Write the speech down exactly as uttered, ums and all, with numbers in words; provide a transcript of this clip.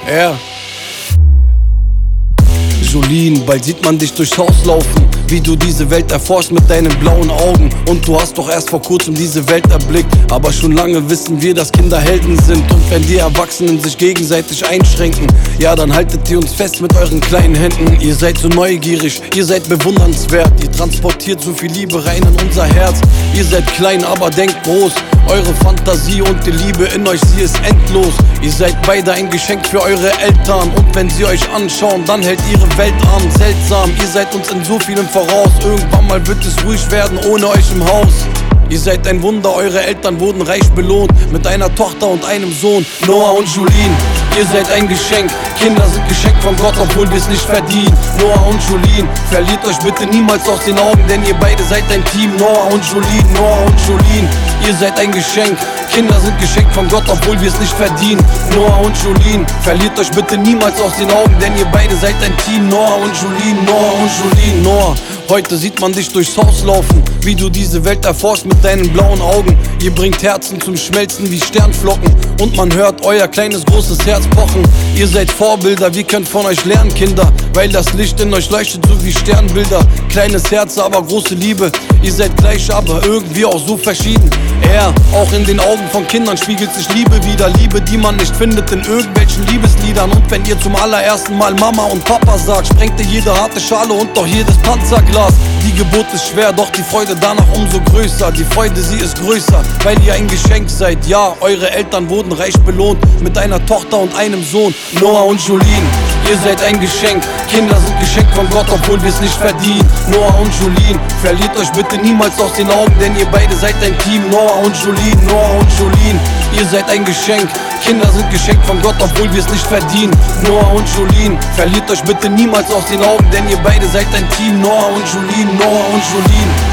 Er. Jolene, bald sieht man dich durchs Haus laufen, wie du diese Welt erforscht mit deinen blauen Augen. Und du hast doch erst vor kurzem diese Welt erblickt, aber schon lange wissen wir, dass Kinder Helden sind. Und wenn die Erwachsenen sich gegenseitig einschränken, ja, dann haltet ihr uns fest mit euren kleinen Händen. Ihr seid so neugierig, ihr seid bewundernswert, ihr transportiert so viel Liebe rein in unser Herz. Ihr seid klein, aber denkt groß, eure Fantasie und die Liebe in euch, sie ist endlos. Ihr seid beide ein Geschenk für eure Eltern, und wenn sie euch anschauen, dann hält ihre Welt an. Seltsam, ihr seid uns in so vielem voraus, irgendwann mal wird es ruhig werden ohne euch im Haus. Ihr seid ein Wunder, eure Eltern wurden reich belohnt mit einer Tochter und einem Sohn, Noah und Jolene. Ihr seid ein Geschenk, Kinder sind geschenkt von Gott, obwohl wir es nicht verdienen. Noah und Jolene, verliert euch bitte niemals aus den Augen, denn ihr beide seid ein Team. Noah und Jolene, Noah und Jolene, ihr seid ein Geschenk, Kinder sind geschenkt von Gott, obwohl wir es nicht verdienen. Noah und Jolene, verliert euch bitte niemals aus den Augen, denn ihr beide seid ein Team. Noah und Jolene, Noah und Jolene, Noah. Heute sieht man dich durchs Haus laufen, wie du diese Welt erforscht mit deinen blauen Augen. Ihr bringt Herzen zum Schmelzen wie Sternflocken, und man hört euer kleines, großes Herz pochen. Ihr seid Vorbilder, wir können von euch lernen, Kinder, weil das Licht in euch leuchtet so wie Sternbilder. Kleines Herz, aber große Liebe. Ihr seid gleich, aber irgendwie auch so verschieden. Er, auch in den Augen von Kindern spiegelt sich Liebe wieder. Liebe, die man nicht findet in irgendwelchen Liebesliedern. Und wenn ihr zum allerersten Mal Mama und Papa sagt, sprengt ihr jede harte Schale und doch jedes Panzerglas. Die Geburt ist schwer, doch die Freude danach umso größer. Die Freude, sie ist größer, weil ihr ein Geschenk seid. Ja, eure Eltern wurden reich belohnt mit einer Tochter und einem Sohn, Noah und Jolene. Ihr seid ein Geschenk, Kinder sind geschenkt von Gott, obwohl wir es nicht verdienen. Noah und Jolene, verliert euch bitte niemals aus den Augen, denn ihr beide seid ein Team. Noah und Jolene, Noah und Jolene, ihr seid ein Geschenk, Kinder sind geschenkt von Gott, obwohl wir es nicht verdienen. Noah und Jolene, verliert euch bitte niemals aus den Augen, denn ihr beide seid ein Team. Noah und Jolene, Noah und Jolene.